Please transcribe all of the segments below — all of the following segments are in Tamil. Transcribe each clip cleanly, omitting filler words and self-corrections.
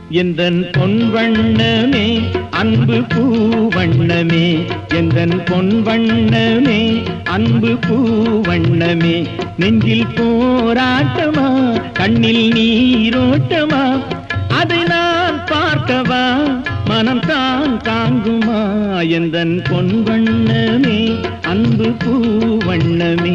எந்தன் பொன் வண்ணமே அன்பு பூவண்ணமே, எந்தன் பொன் வண்ணமே அன்பு பூவண்ணமே. நெஞ்சில் போராட்டமா கண்ணில் நீரோட்டமா, அதை நான் பார்க்கவா மனம் தான் தாங்குமா. எந்தன் பொன் வண்ணமே அன்பு பூவண்ணமே.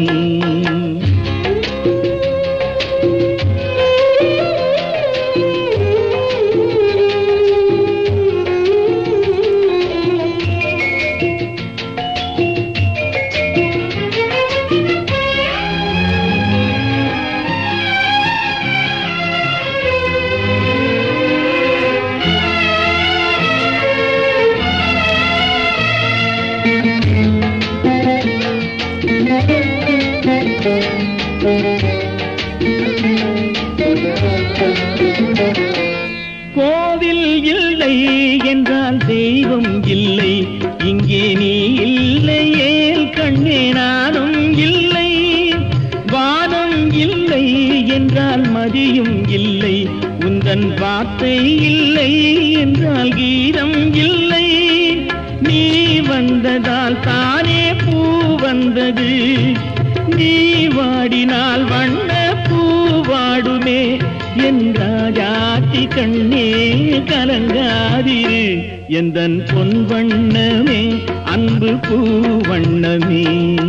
கோவில் இல்லை என்றால் தெய்வம் இல்லை, இங்கே நீ இல்லையே கண்ணே நானும் இல்லை. வானம் இல்லை என்றால் மதியும் இல்லை, உந்தன் வார்த்தை இல்லை என்றால் கீதம் இல்லை. நீ வந்ததால் தானே பூ வந்தது, நீ வாடினால் வண்ண பூ வாடுமே. என் ராஜாத்தி கண்ணே கலங்காதிரு, எந்தன் பொன் வண்ணமே அன்பு பூ வண்ணமே.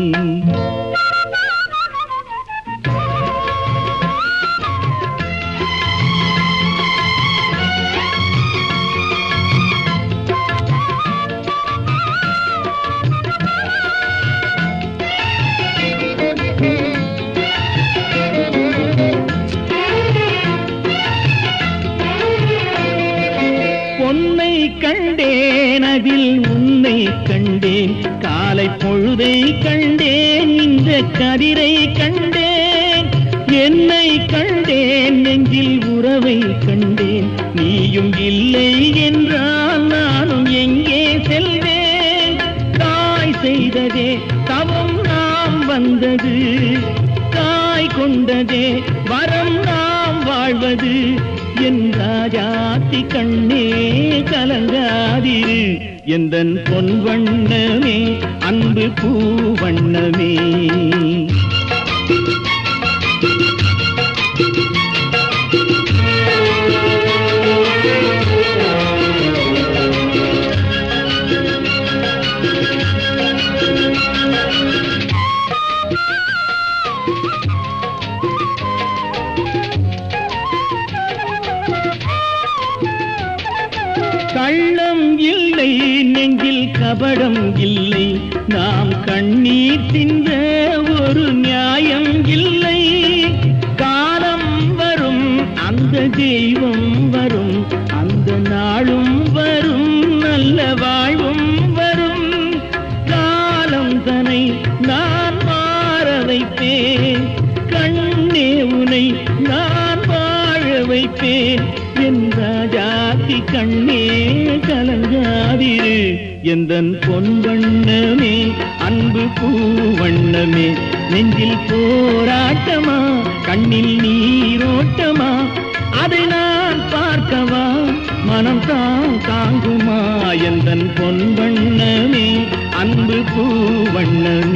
பொன்னை கண்டேன் அதில் உன்னை கண்டேன், காலை பொழுதை கண்டேன் இந்த கதிரை கண்டேன். என்னை கண்டேன் நெஞ்சில் உறவை கண்டேன், நீயும் இல்லை என்றால் நானும் எங்கே செல்வேன். தாய் செய்ததே தவம் நாம் வந்தது, தாய் கொண்டதே வரம் நாம் வாழ்வது. என் ராஜாத்தி கண்ணே கலங்காதிரு, எந்தன் பொன் வண்ணமே அன்பு பூவண்ணமே. கள்ளம் இல்லை நெஞ்சில் கபடம் இல்லை, நாம் கண்ணீர் சிந்த ஒரு நியாயம் இல்லை. காலம் வரும் அந்த தெய்வம் வரும், அந்த நாளும் வரும் நல்ல வாழ்வும் வரும். காலம் தனை நான் மாற வைப்பேன், கண்ணே உனை நான் வாழ வைப்பேன். என் ராஜாத்தி கண்ணே கலங்காதிரு, எந்தன் பொன் வண்ணமே அன்பு பூவண்ணமே. நெஞ்சில் போராட்டமா கண்ணில் நீரோட்டமா, அதை நான் பார்க்கவா மனம் தான் தாங்குமா. எந்தன் பொன் வண்ணமே அன்பு பூவண்ணமே.